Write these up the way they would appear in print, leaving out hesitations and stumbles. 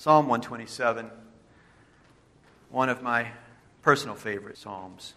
Psalm 127, one of my personal favorite psalms.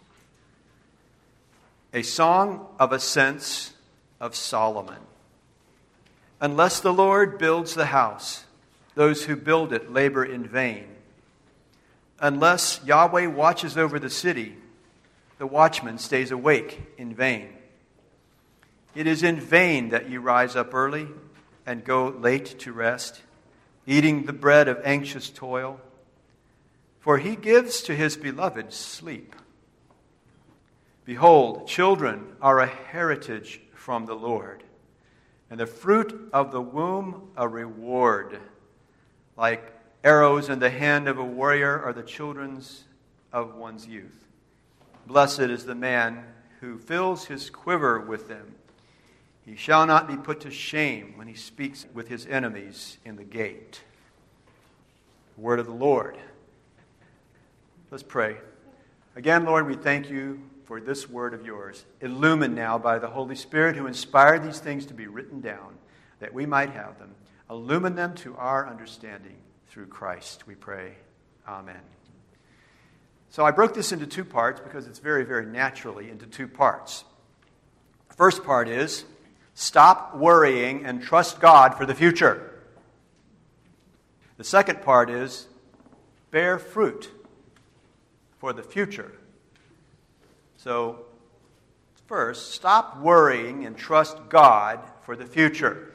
A song of ascents of Solomon. Unless the Lord builds the house, those who build it labor in vain. Unless Yahweh watches over the city, the watchman stays awake in vain. It is in vain that you rise up early and go late to rest, eating the bread of anxious toil, for he gives to his beloved sleep. Behold, children are a heritage from the Lord, and the fruit of the womb a reward. Like arrows in the hand of a warrior are the children of one's youth. Blessed is the man who fills his quiver with them. He shall not be put to shame when he speaks with his enemies in the gate. The word of the Lord. Let's pray. Again, Lord, we thank you for this word of yours, illumined now by the Holy Spirit who inspired these things to be written down, that we might have them. Illumine them to our understanding through Christ, we pray. Amen. So I broke this into two parts because it's very, very naturally into two parts. The first part is, stop worrying and trust God for the future. The second part is, bear fruit for the future. So, first, stop worrying and trust God for the future.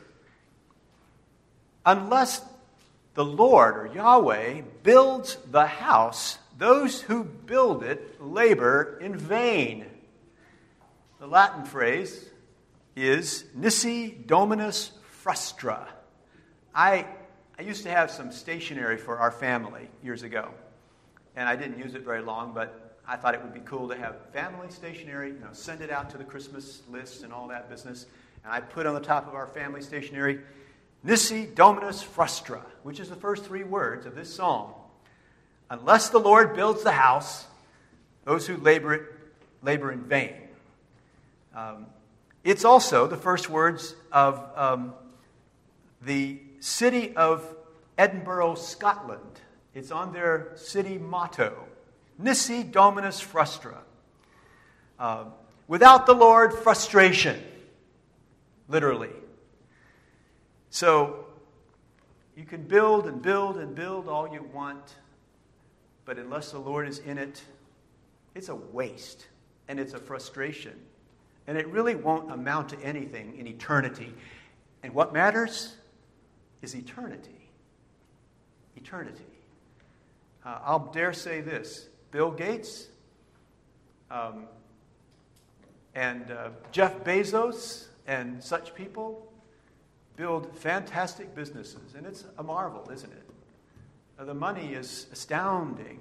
Unless the Lord, or Yahweh, builds the house, those who build it labor in vain. The Latin phrase is nisi dominus frustra. I used to have some stationery for our family years ago, and I didn't use it very long, but I thought it would be cool to have family stationery, send it out to the Christmas list and all that business. And I put on the top of our family stationery, nisi dominus frustra, which is the first three words of this psalm. Unless the Lord builds the house, those who labor in vain. It's also the first words of the city of Edinburgh, Scotland. It's on their city motto, nisi dominus frustra. Without the Lord, frustration, literally. So you can build and build and build all you want, but unless the Lord is in it, it's a waste and it's a frustration. And it really won't amount to anything in eternity. And what matters is eternity. Eternity. I'll dare say this. Bill Gates and Jeff Bezos and such people build fantastic businesses. And it's a marvel, isn't it? The money is astounding.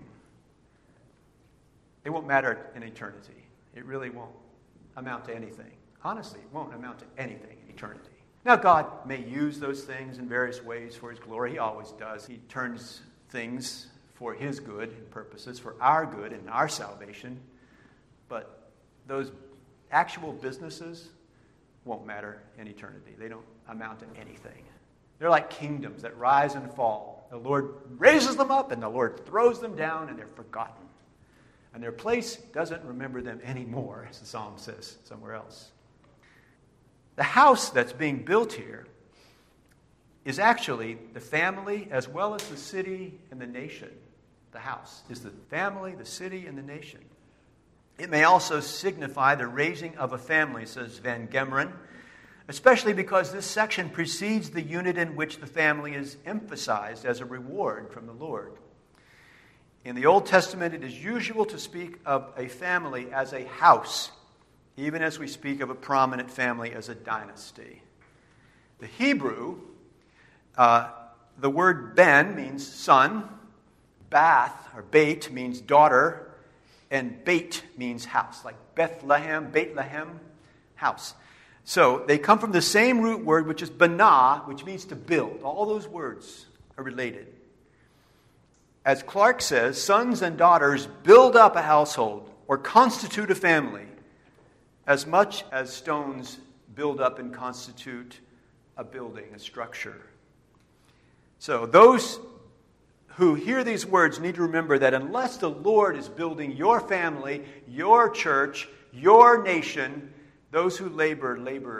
It won't matter in eternity. It really won't amount to anything. Honestly, it won't amount to anything in eternity. Now, God may use those things in various ways for His glory. He always does. He turns things for His good and purposes, for our good and our salvation. But those actual businesses won't matter in eternity. They don't amount to anything. They're like kingdoms that rise and fall. The Lord raises them up and the Lord throws them down and they're forgotten. And their place doesn't remember them anymore, as the psalm says somewhere else. The house that's being built here is actually the family as well as the city and the nation. The house is the family, the city, and the nation. It may also signify the raising of a family, says Van Gemeren, especially because this section precedes the unit in which the family is emphasized as a reward from the Lord. In the Old Testament, it is usual to speak of a family as a house, even as we speak of a prominent family as a dynasty. The Hebrew, the word ben means son, bath or bait means daughter, and beit means house, like Bethlehem, house. So they come from the same root word, which is banah, which means to build. All those words are related. As Clark says, sons and daughters build up a household or constitute a family as much as stones build up and constitute a building, a structure. So those who hear these words need to remember that unless the Lord is building your family, your church, your nation, those who labor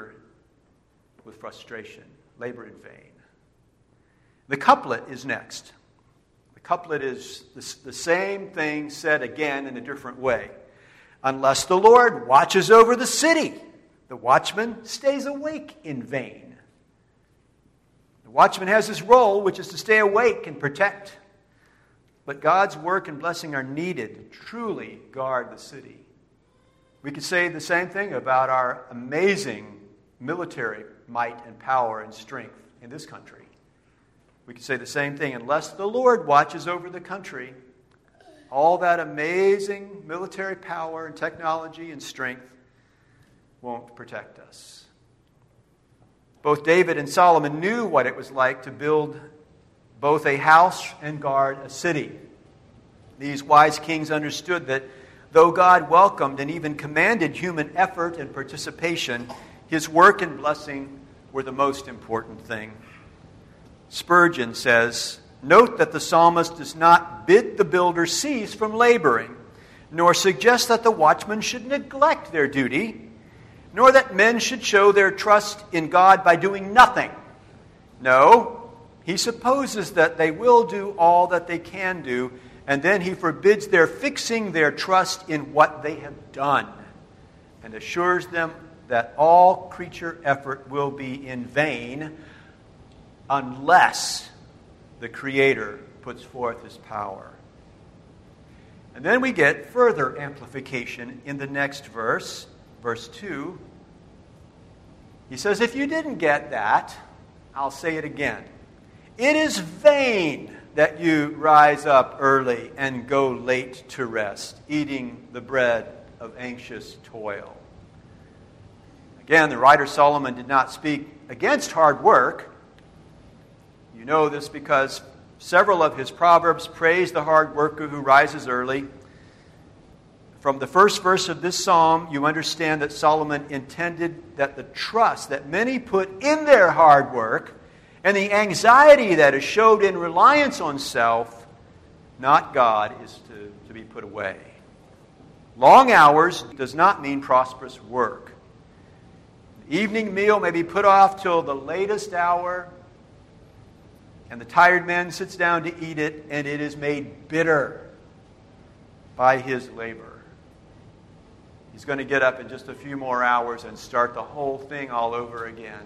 with frustration, labor in vain. The couplet is next. The couplet is the same thing said again in a different way. Unless the Lord watches over the city, the watchman stays awake in vain. The watchman has his role, which is to stay awake and protect. But God's work and blessing are needed to truly guard the city. We could say the same thing about our amazing military might and power and strength in this country. We could say the same thing. Unless the Lord watches over the country, all that amazing military power and technology and strength won't protect us. Both David and Solomon knew what it was like to build both a house and guard a city. These wise kings understood that though God welcomed and even commanded human effort and participation, His work and blessing were the most important thing. Spurgeon says, "Note that the psalmist does not bid the builder cease from laboring, nor suggest that the watchmen should neglect their duty, nor that men should show their trust in God by doing nothing. No, he supposes that they will do all that they can do, and then he forbids their fixing their trust in what they have done, and assures them that all creature effort will be in vain unless the Creator puts forth His power." And then we get further amplification in the next verse, verse 2. He says, if you didn't get that, I'll say it again. It is vain that you rise up early and go late to rest, eating the bread of anxious toil. Again, the writer Solomon did not speak against hard work. You know this because several of his proverbs praise the hard worker who rises early. From the first verse of this psalm, you understand that Solomon intended that the trust that many put in their hard work and the anxiety that is showed in reliance on self, not God, is to be put away. Long hours does not mean prosperous work. The evening meal may be put off till the latest hour, and the tired man sits down to eat it, and it is made bitter by his labor. He's going to get up in just a few more hours and start the whole thing all over again.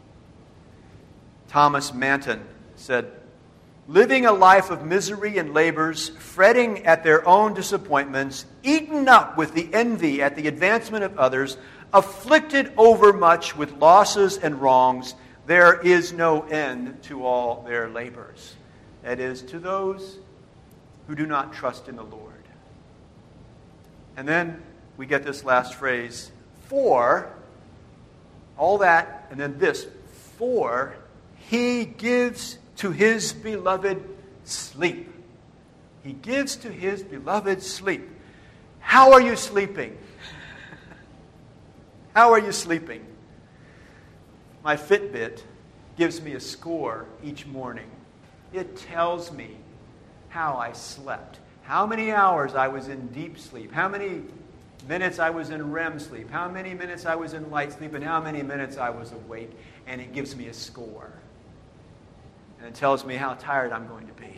Thomas Manton said, "Living a life of misery and labors, fretting at their own disappointments, eaten up with the envy at the advancement of others, afflicted overmuch with losses and wrongs, there is no end to all their labors." That is, to those who do not trust in the Lord. And then we get this last phrase, for, all that, and then this, for He gives to His beloved sleep. He gives to His beloved sleep. How are you sleeping? How are you sleeping? My Fitbit gives me a score each morning. It tells me how I slept, how many hours I was in deep sleep, how many minutes I was in REM sleep, how many minutes I was in light sleep, and how many minutes I was awake, and it gives me a score. And it tells me how tired I'm going to be.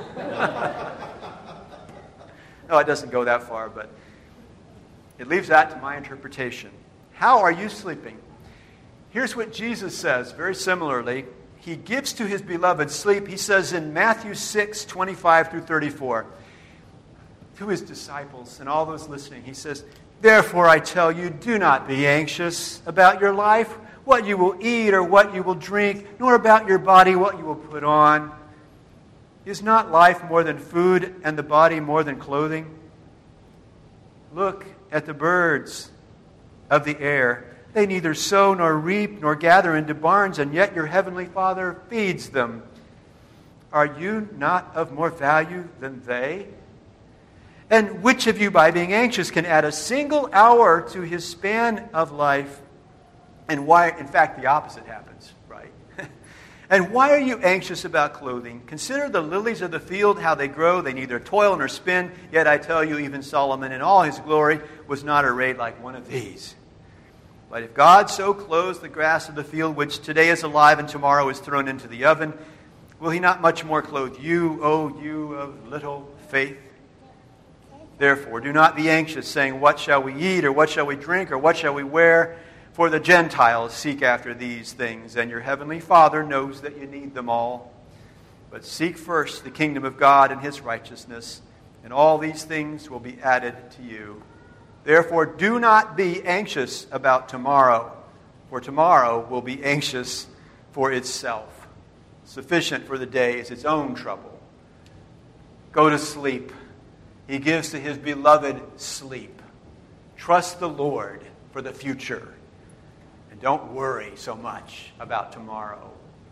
No, it doesn't go that far, but it leaves that to my interpretation. How are you sleeping? Here's what Jesus says, very similarly. He gives to His beloved sleep. He says in Matthew 6, 25 through 34, to His disciples and all those listening, He says, "Therefore I tell you, do not be anxious about your life, what you will eat or what you will drink, nor about your body, what you will put on. Is not life more than food, and the body more than clothing? Look at the birds of the air. They neither sow nor reap nor gather into barns, and yet your heavenly Father feeds them. Are you not of more value than they? And which of you, by being anxious, can add a single hour to his span of life?" And why, in fact, the opposite happens, right? And why are you anxious about clothing? Consider the lilies of the field, how they grow. They neither toil nor spin. Yet I tell you, even Solomon in all his glory was not arrayed like one of these. But if God so clothes the grass of the field, which today is alive and tomorrow is thrown into the oven, will he not much more clothe you, O you of little faith? Therefore, do not be anxious, saying, what shall we eat, or what shall we drink, or what shall we wear? For the Gentiles seek after these things, and your heavenly Father knows that you need them all. But seek first the kingdom of God and his righteousness, and all these things will be added to you. Therefore, do not be anxious about tomorrow, for tomorrow will be anxious for itself. Sufficient for the day is its own trouble. Go to sleep. He gives to his beloved sleep. Trust the Lord for the future. And don't worry so much about tomorrow.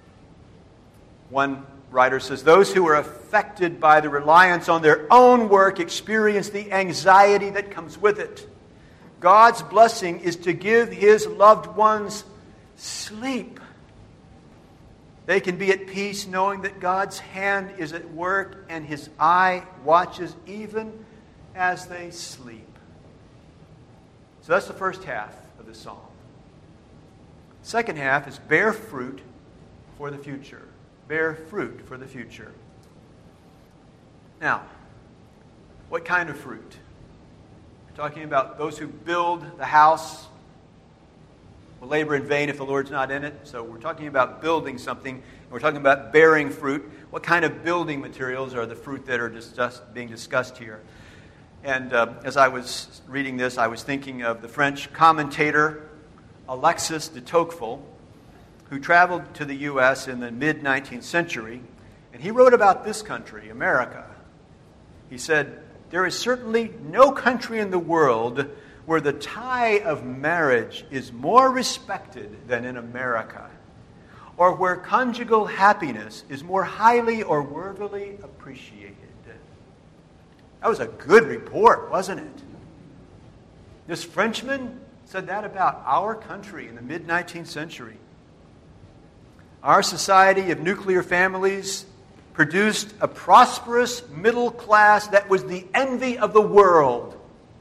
One writer says, those who are affected by the reliance on their own work experience the anxiety that comes with it. God's blessing is to give his loved ones sleep. They can be at peace knowing that God's hand is at work and his eye watches even as they sleep. So that's the first half of the psalm. Second half is bear fruit for the future. Bear fruit for the future. Now, what kind of fruit? We're talking about those who build the house will labor in vain if the Lord's not in it. So we're talking about building something. We're talking about bearing fruit. What kind of building materials are the fruit that are being discussed here? And as I was reading this, I was thinking of the French commentator Alexis de Tocqueville, who traveled to the U.S. in the mid-19th century, and he wrote about this country, America. He said, there is certainly no country in the world where the tie of marriage is more respected than in America, or where conjugal happiness is more highly or worthily appreciated. That was a good report, wasn't it? This Frenchman said that about our country in the mid-19th century. Our society of nuclear families produced a prosperous middle class that was the envy of the world.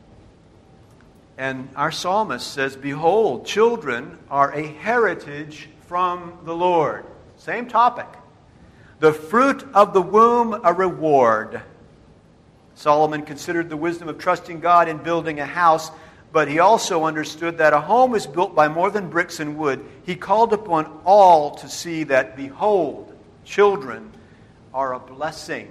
And our psalmist says, behold, children are a heritage from the Lord. Same topic. The fruit of the womb, a reward. Solomon considered the wisdom of trusting God in building a house, but he also understood that a home is built by more than bricks and wood. He called upon all to see that, behold, children are a blessing.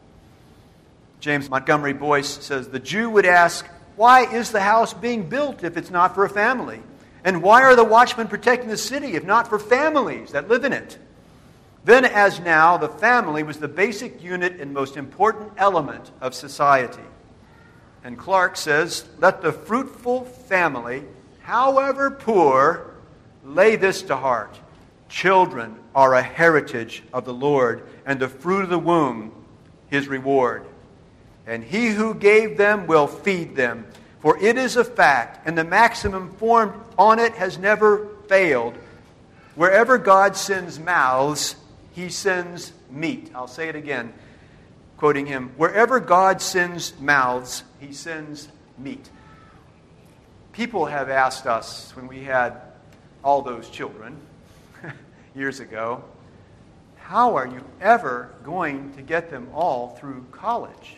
James Montgomery Boyce says, the Jew would ask, why is the house being built if it's not for a family? And why are the watchmen protecting the city if not for families that live in it? Then as now, the family was the basic unit and most important element of society. And Clark says, let the fruitful family, however poor, lay this to heart. Children are a heritage of the Lord, and the fruit of the womb, his reward. And he who gave them will feed them. For it is a fact, and the maximum formed on it has never failed. Wherever God sends mouths, he sends meat. I'll say it again, quoting him. Wherever God sends mouths, he sends meat. People have asked us when we had all those children years ago, how are you ever going to get them all through college?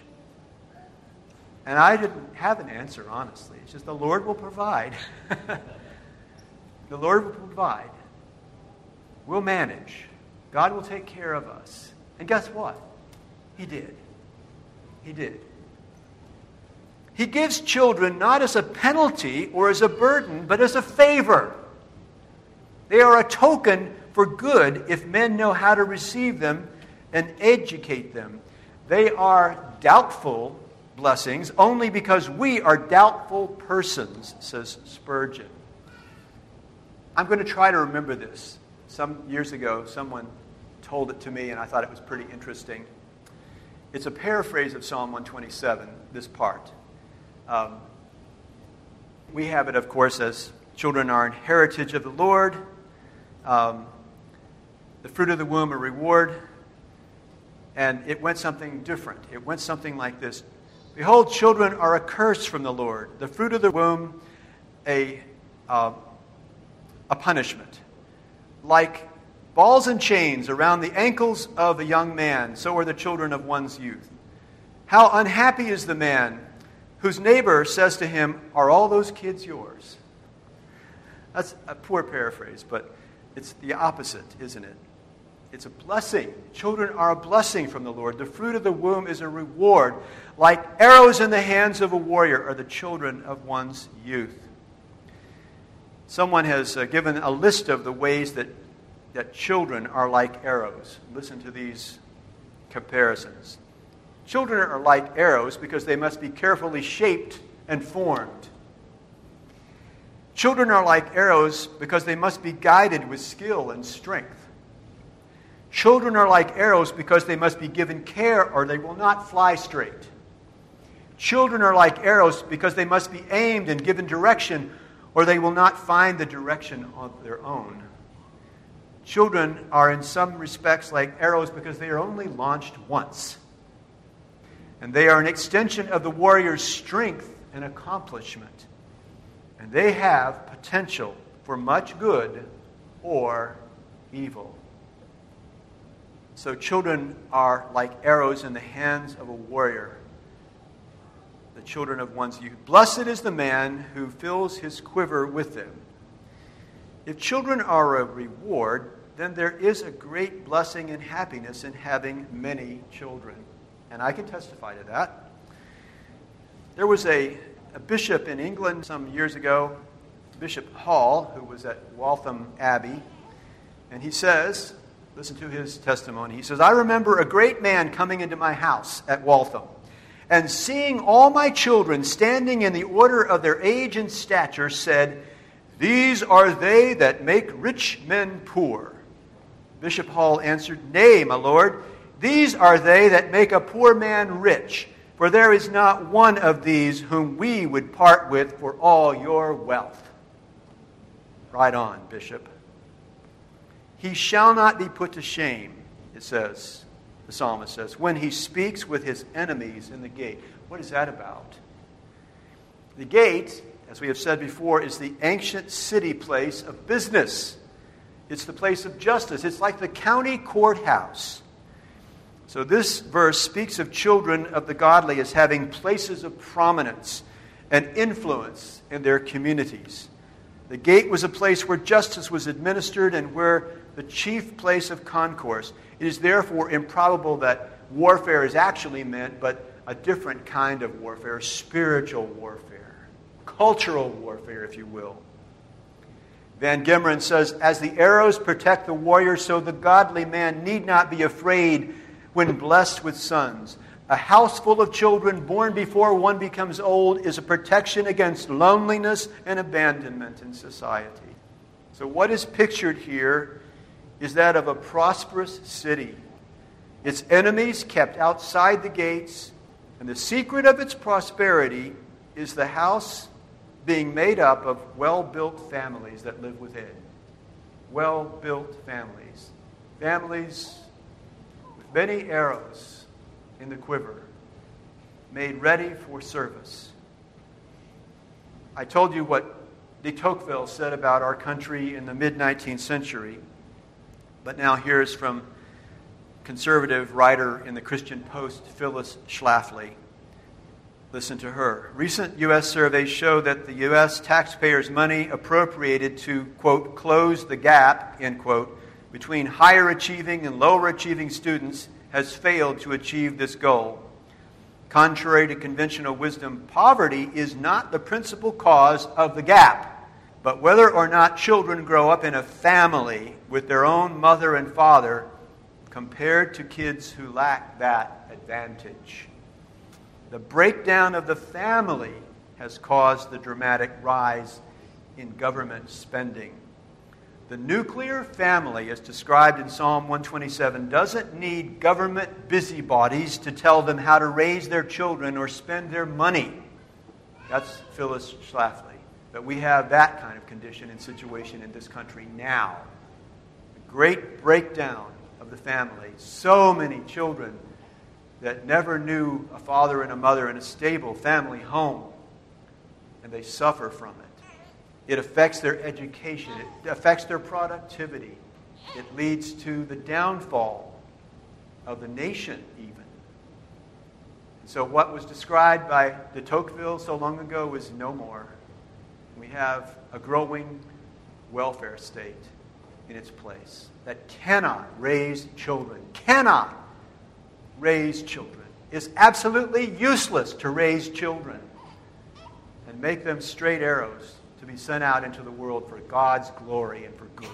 And I didn't have an answer, honestly. It's just the Lord will provide. The Lord will provide. We'll manage. God will take care of us. And guess what? He did. He did. He gives children not as a penalty or as a burden, but as a favor. They are a token for good if men know how to receive them and educate them. They are doubtful blessings only because we are doubtful persons, says Spurgeon. I'm going to try to remember this. Some years ago, someone told it to me, and I thought it was pretty interesting. It's a paraphrase of Psalm 127, this part. We have it, of course, as children are an heritage of the Lord. the fruit of the womb a reward, and it went something different. It went something like this. Behold, children are a curse from the Lord. The fruit of the womb, a punishment. Like balls and chains around the ankles of a young man, so are the children of one's youth. How unhappy is the man whose neighbor says to him, "Are all those kids yours?" That's a poor paraphrase, but it's the opposite, isn't it? It's a blessing. Children are a blessing from the Lord. The fruit of the womb is a reward. Like arrows in the hands of a warrior are the children of one's youth. Someone has given a list of the ways that children are like arrows. Listen to these comparisons. Children are like arrows because they must be carefully shaped and formed. Children are like arrows because they must be guided with skill and strength. Children are like arrows because they must be given care or they will not fly straight. Children are like arrows because they must be aimed and given direction or they will not find the direction of their own. Children are in some respects like arrows because they are only launched once. And they are an extension of the warrior's strength and accomplishment. And they have potential for much good or evil. So children are like arrows in the hands of a warrior, the children of one's youth. Blessed is the man who fills his quiver with them. If children are a reward, then there is a great blessing and happiness in having many children. And I can testify to that. There was a bishop in England some years ago, Bishop Hall, who was at Waltham Abbey, and he says, listen to his testimony. He says, "I remember a great man coming into my house at Waltham, and seeing all my children standing in the order of their age and stature, said, 'These are they that make rich men poor.' Bishop Hall answered, 'Nay, my lord, these are they that make a poor man rich, for there is not one of these whom we would part with for all your wealth.'" Right on, Bishop. "He shall not be put to shame," it says, the psalmist says, "when he speaks with his enemies in the gate." What is that about? The gate, as we have said before, is the ancient city place of business. It's the place of justice. It's like the county courthouse. So this verse speaks of children of the godly as having places of prominence and influence in their communities. The gate was a place where justice was administered and where the chief place of concourse. It is therefore improbable that warfare is actually meant, but a different kind of warfare, spiritual warfare, cultural warfare, if you will. Van Gemeren says, "As the arrows protect the warrior, so the godly man need not be afraid when blessed with sons. A house full of children born before one becomes old is a protection against loneliness and abandonment in society." So what is pictured here is that of a prosperous city. Its enemies kept outside the gates, and the secret of its prosperity is the house being made up of well-built families that live within. Well-built families. Families with many arrows in the quiver, made ready for service. I told you what de Tocqueville said about our country in the mid-19th century, but now here's from conservative writer in the Christian Post, Phyllis Schlafly. Listen to her. "Recent U.S. surveys show that the U.S. taxpayers' money appropriated to, quote, close the gap, end quote, between higher achieving and lower achieving students has failed to achieve this goal. Contrary to conventional wisdom, poverty is not the principal cause of the gap, but whether or not children grow up in a family with their own mother and father compared to kids who lack that advantage. The breakdown of the family has caused the dramatic rise in government spending. The nuclear family, as described in Psalm 127, doesn't need government busybodies to tell them how to raise their children or spend their money." That's Phyllis Schlafly. But we have that kind of condition and situation in this country now. great breakdown of the family. So many children that never knew a father and a mother in a stable family home, and they suffer from it. It affects their education. It affects their productivity. It leads to the downfall of the nation even. So what was described by de Tocqueville so long ago is no more. We have a growing welfare state in its place that cannot raise children. Cannot raise children. It's absolutely useless to raise children and make them straight arrows to be sent out into the world for God's glory and for good.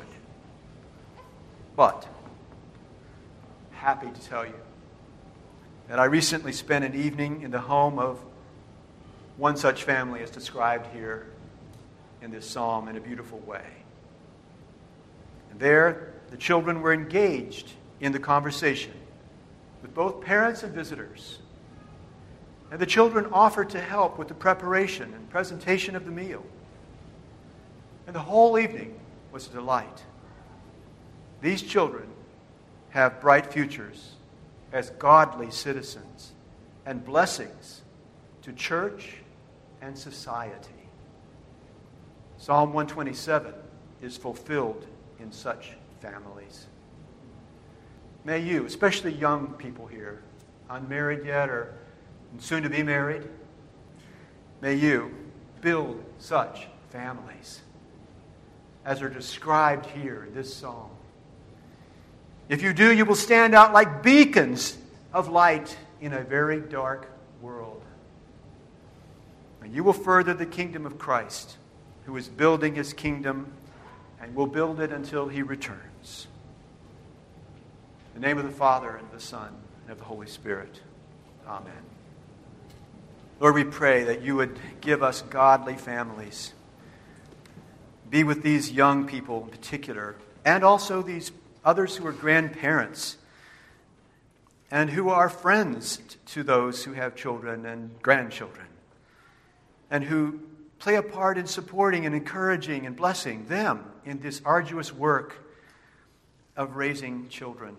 But, happy to tell you that I recently spent an evening in the home of one such family as described here in this psalm in a beautiful way. And there, the children were engaged in the conversation with both parents and visitors. And the children offered to help with the preparation and presentation of the meal. And the whole evening was a delight. These children have bright futures as godly citizens and blessings to church and society. Psalm 127 is fulfilled in such families. May you, especially young people here, unmarried yet or soon to be married, may you build such families as are described here in this psalm. If you do, you will stand out like beacons of light in a very dark world. And you will further the kingdom of Christ, who is building his kingdom and will build it until he returns. In the name of the Father, and of the Son, and of the Holy Spirit. Amen. Lord, we pray that you would give us godly families. Be with these young people in particular, and also these others who are grandparents and who are friends to those who have children and grandchildren, and who play a part in supporting and encouraging and blessing them in this arduous work of raising children.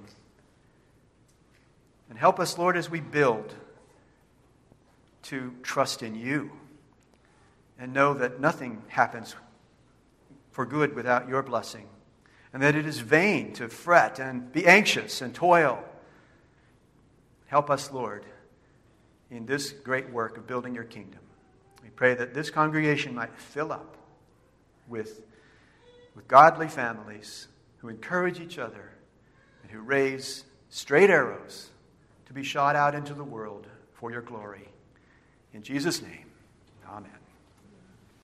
And help us, Lord, as we build, to trust in you and know that nothing happens for good without your blessing, and that it is vain to fret and be anxious and toil. Help us, Lord, in this great work of building your kingdom. We pray that this congregation might fill up with godly families who encourage each other and who raise straight arrows to be shot out into the world for your glory. In Jesus' name, amen.